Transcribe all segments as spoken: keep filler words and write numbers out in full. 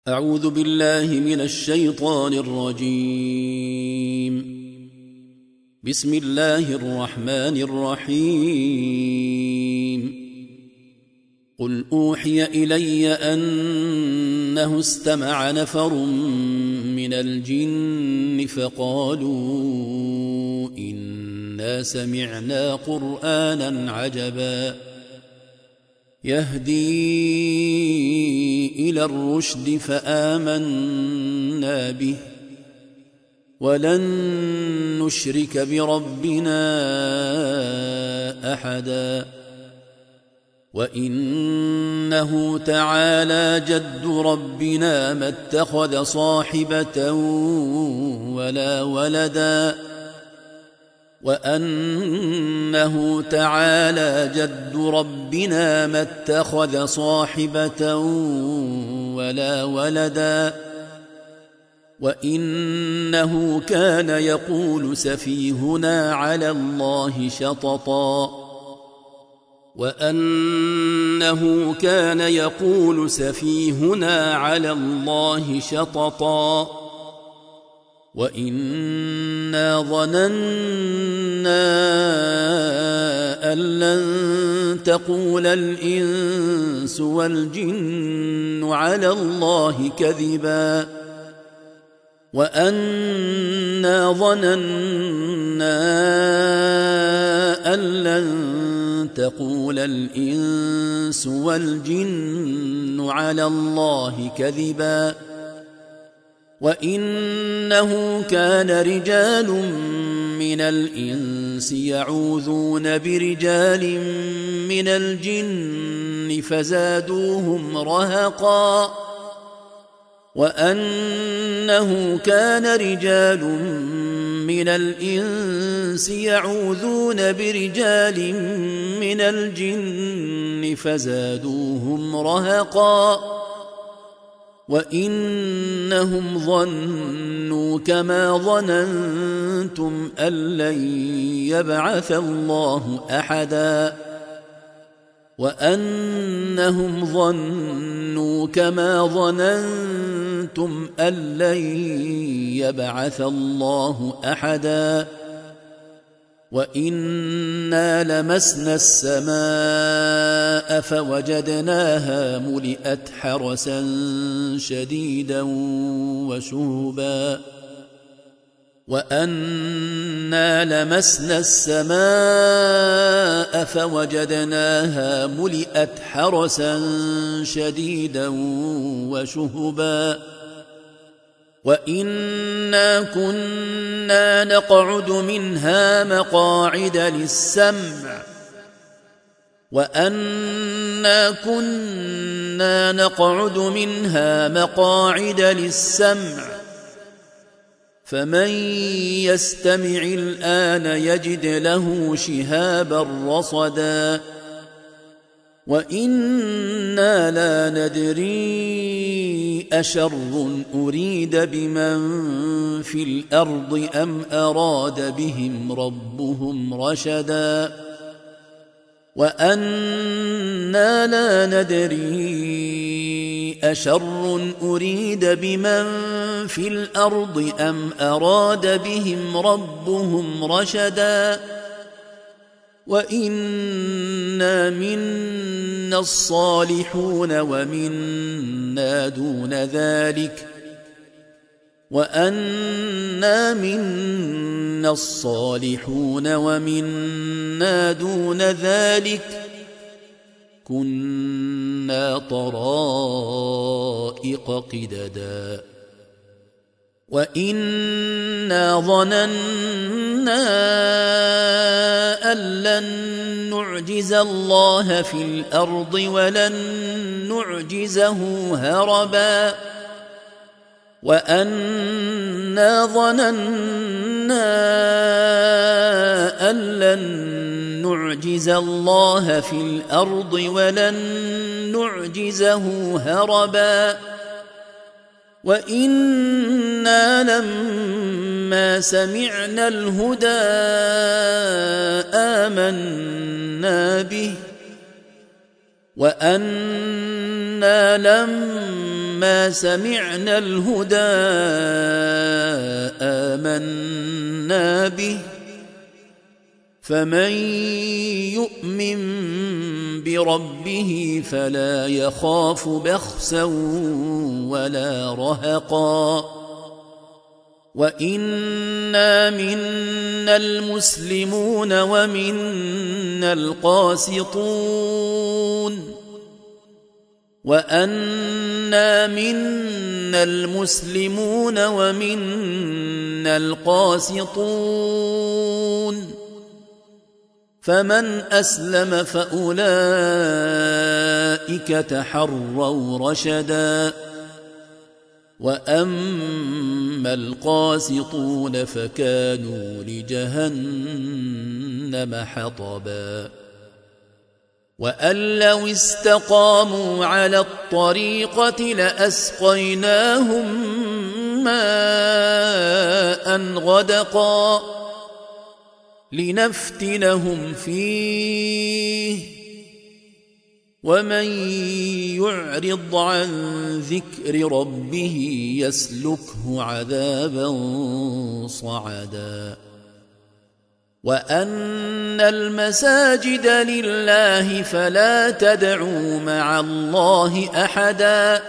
أعوذ بالله من الشيطان الرجيم. بسم الله الرحمن الرحيم. قل أوحي إلي أنه استمع نفر من الجن فقالوا إنا سمعنا قرآنا عجبا يهدي إلى الرشد فآمنا به ولن نشرك بربنا أحدا وإنه تعالى جد ربنا ما اتخذ صاحبة ولا ولدا وأنه تعالى جد ربنا ما اتخذ صاحبة ولا ولدا وإنه كان يقول سفيهنا على الله شططا وأنه كان يقول سفيهنا على الله شططا وإنا ظننا أن لن تقول الإنس والجن على الله كذبا وأنا ظننا أن لن تقول الإنس والجن على الله كذبا وإنه كان رجال من الإنس يعوذون برجال من الجن فزادوهم رهقا وأنه كان رجال من الإنس يعوذون برجال من الجن فزادوهم رهقا وإنهم ظنوا كما ظننتم أن لن يبعث الله أحدا وأنهم ظنوا كما ظننتم أن لن يبعث الله أحدا وإنا لمسنا السماء فوجدناها ملئت حرسا شديدا وشهبا وأنا لمسنا السماء فوجدناها ملئت حرسا شديدا وشهبا وإنا كنا نقعد منها مقاعد للسمع وأنا كنا نقعد منها مقاعد للسمع فمن يستمع الآن يجد له شهابا رصدا وإنا لا ندري أشر أريد بمن في الأرض أم أراد بهم ربهم رشدا وأنا لا ندري أشر أريد بمن في الأرض أم أراد بهم ربهم رشدا وإنا منا الصالحون ومنا دون ذلك وأنا منا الصالحون ومنا دون ذلك كنا طرائق قددا وإنا ظننا أن لن نعجز الله في الأرض ولن نعجزه هربا وأنا ظننا أن لن نعجز الله في الأرض ولن نعجزه هربا وإنا لما سمعنا الهدى آمنا به وأنا لما سمعنا الهدى آمنا به فمن يؤمن بربه فلا يخاف بخسا ولا رهقا وإنا منا المسلمون ومنا القاسطون وأنا منا المسلمون ومنا القاسطون فمن أسلم فأولئك تحروا رشدا وأما القاسطون فكانوا لجهنم حطبا وأن لو استقاموا على الطريقة لأسقيناهم ماء غدقا لنفتنهم فيه ومن يعرض عن ذكر ربه يسلكه عذابا صعدا وأن المساجد لله فلا تدعوا مع الله أحدا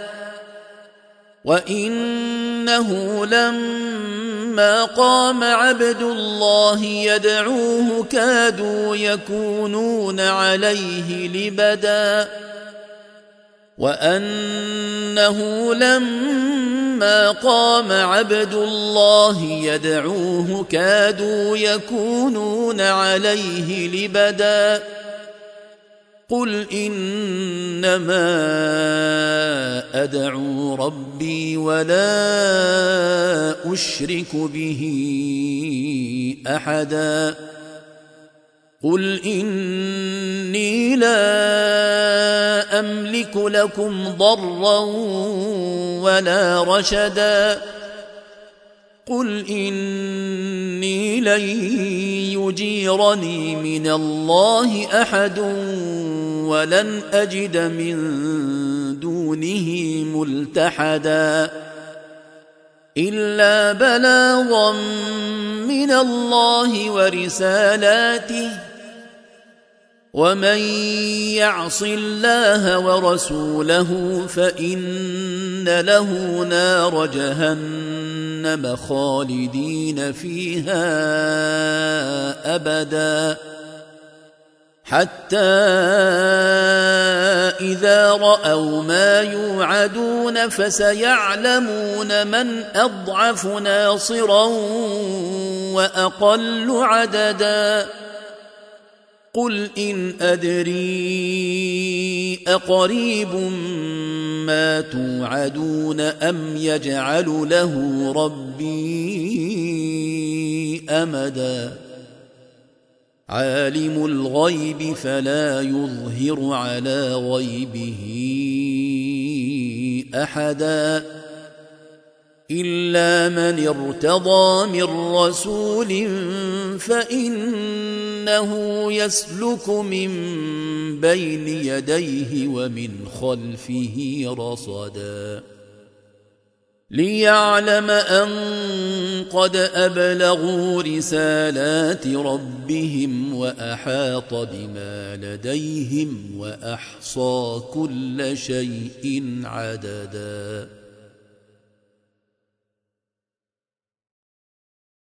وإنه لما قام عبد الله يدعوه كادوا يكونون عليه لبدا وأنه لما قام عبد الله يدعوه كادوا يكونون عليه لبدا قل إنما أدعو ربي ولا أشرك به أحدا قل إني لا أملك لكم ضرا ولا رشدا قل إني لن يجيرني من الله أحد ولن أجد من دونه ملتحدا إلا بلاغا من الله ورسالاته ومن يعص الله ورسوله فإن له نار جهنم خالدين فيها أبدا حتى إذا رأوا ما يوعدون فسيعلمون من أضعف ناصرا وأقل عددا قل إن أدري أقريب ما توعدون أم يجعل له ربي أمدا عالم الغيب فلا يظهر على غيبه أحدا إلا من ارتضى من رسول فإنه يسلك من بين يديه ومن خلفه رصدا ليعلم أن قد أبلغوا رسالات ربهم وأحاط بما لديهم وأحصى كل شيء عددا.